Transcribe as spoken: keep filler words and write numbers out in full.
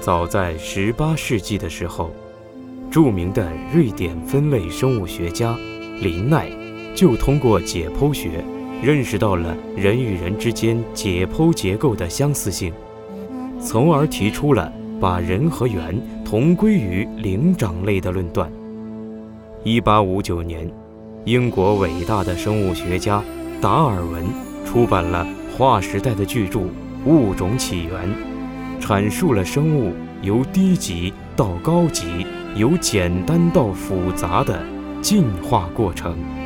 早在十八世纪的时候，著名的瑞典分类生物学家林奈就通过解剖学认识到了人与人之间解剖结构的相似性，从而提出了把人和猿同归于灵长类的论断。一八五九年，英国伟大的生物学家达尔文出版了划时代的巨著《物种起源》，阐述了生物由低级到高级，由简单到复杂的进化过程。